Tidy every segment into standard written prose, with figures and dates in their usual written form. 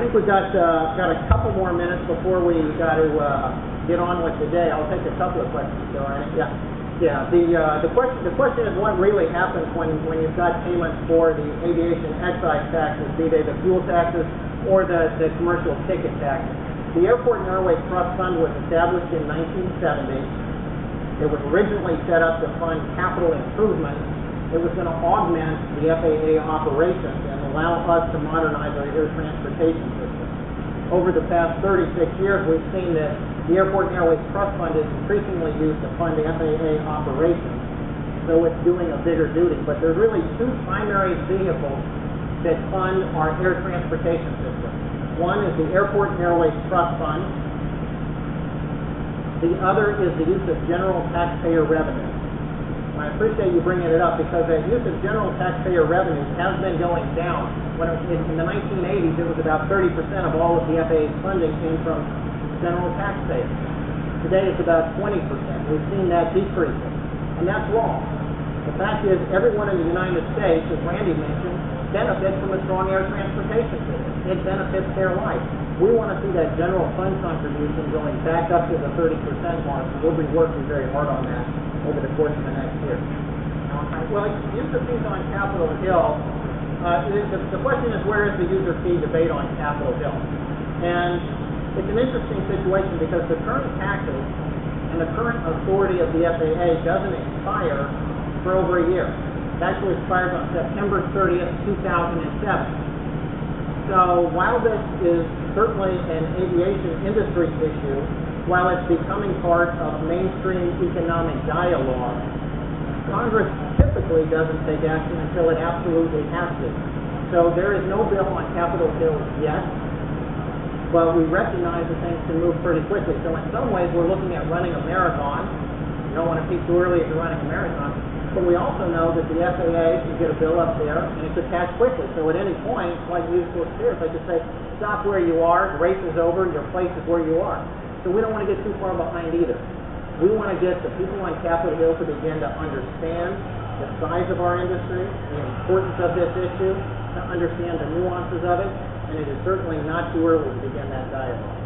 think we've got a couple more minutes before we got to get on with the day. I'll take a couple of questions, though. Yeah. The question is what really happens when you've got payments for the aviation excise taxes, be they the fuel taxes or the commercial ticket taxes. The Airport and Airways Trust Fund was established in 1970. It was originally set up to fund capital improvements. It was going to augment the FAA operations and allow us to modernize our air transportation system. Over the past 36 years, we've seen that the Airport and Airways Trust Fund is increasingly used to fund the FAA operations, so it's doing a bigger duty. But there's really two primary vehicles that fund our air transportation system. One is the Airport and Airways Trust Fund. The other is the use of general taxpayer revenue. I appreciate you bringing it up because the use of general taxpayer revenues has been going down. In the 1980s, it was about 30% of all of the FAA's funding came from general taxpayers. Today, it's about 20%. We've seen that decreasing, and that's wrong. The fact is, everyone in the United States, as Randy mentioned, benefits from a strong air transportation system. It benefits their life. We want to see that general fund contribution going back up to the 30% mark, and we'll be working very hard on that over the course of the next year. Well, user fees on Capitol Hill, the question is, where is the user fee debate on Capitol Hill? And it's an interesting situation because the current taxes and the current authority of the FAA doesn't expire for over a year. It actually expires on September 30th, 2007. So while this is certainly an aviation industry issue, while it's becoming part of mainstream economic dialogue, Congress typically doesn't take action until it absolutely has to. So there is no bill on Capitol Hill yet, but we recognize that things can move pretty quickly. So in some ways, we're looking at running a marathon. You don't want to peak too early if you're running a marathon. But we also know that the FAA can get a bill up there, and it could pass quickly. So at any point, like musical chairs, they could say, stop where you are, the race is over, your place is where you are. So we don't want to get too far behind either. We want to get the people on Capitol Hill to begin to understand the size of our industry, the importance of this issue, to understand the nuances of it, and it is certainly not too early to begin that dialogue.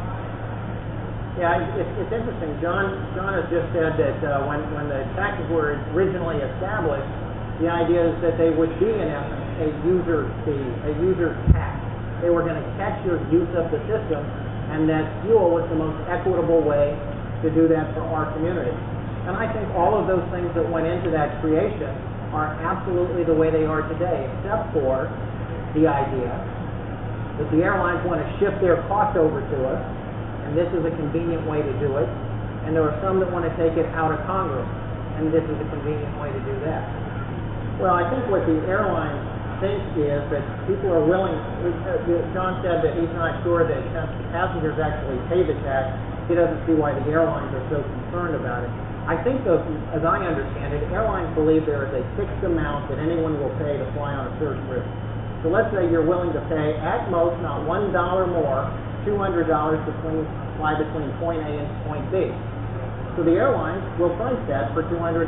Yeah, it's interesting. John has just said that when the taxes were originally established, the idea is that they would be, in essence, a user fee, a user tax. They were going to catch your use of the system, and that fuel was the most equitable way to do that for our community. And I think all of those things that went into that creation are absolutely the way they are today, except for the idea that the airlines want to shift their cost over to us, and this is a convenient way to do it, and there are some that want to take it out of Congress, and this is a convenient way to do that. Well, I think what the airlines think is that people are willing, John said that he's not sure that passengers actually pay the tax. He doesn't see why the airlines are so concerned about it. I think, though, as I understand it, airlines believe there is a fixed amount that anyone will pay to fly on a certain route. So let's say you're willing to pay, at most, not $1 more, $200 to fly between point A and point B. So the airlines will price that for $200.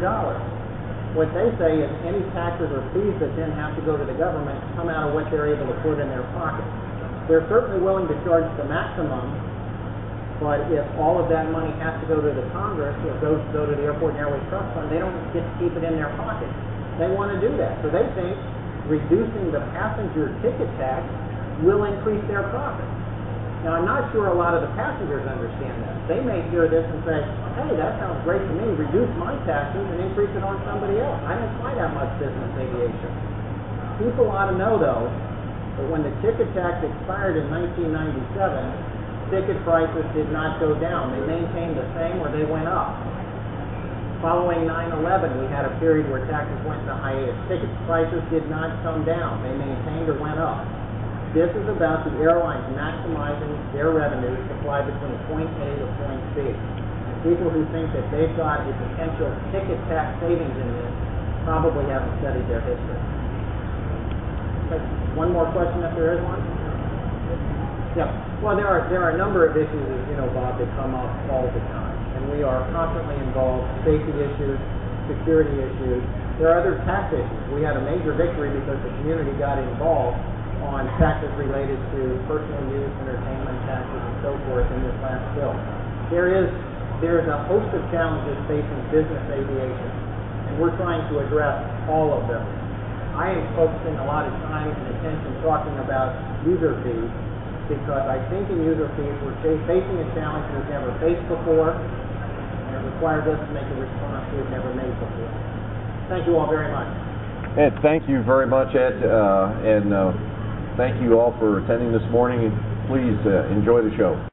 What they say is any taxes or fees that then have to go to the government come out of what they're able to put in their pocket. They're certainly willing to charge the maximum, but if all of that money has to go to the Congress or goes to go to the Airport and Airways Trust Fund, they don't get to keep it in their pocket. They want to do that. So they think reducing the passenger ticket tax will increase their profit. Now, I'm not sure a lot of the passengers understand that. They may hear this and say, hey, that sounds great to me. Reduce my taxes and increase it on somebody else. I don't fly that much business aviation. People ought to know, though, that when the ticket tax expired in 1997, ticket prices did not go down. They maintained the same or they went up. Following 9/11, we had a period where taxes went into hiatus. Ticket prices did not come down. They maintained or went up. This is about the airlines maximizing their revenues to fly between point A to point B. And people who think that they've got a potential ticket tax savings in this probably haven't studied their history. Okay. One more question if there is one? Yeah. Well, there are a number of issues, as you know, Bob, that come up all the time. And we are constantly involved in safety issues, security issues. There are other tax issues. We had a major victory because the community got involved on taxes related to personal use, entertainment taxes, and so forth in this last bill. There is a host of challenges facing business aviation, and we're trying to address all of them. I am focusing a lot of time and attention talking about user fees because I think in user fees we're facing a challenge we've never faced before, and it requires us to make a response we've never made before. Thank you all very much. Ed, thank you very much, Ed, and thank you all for attending this morning. Please enjoy the show.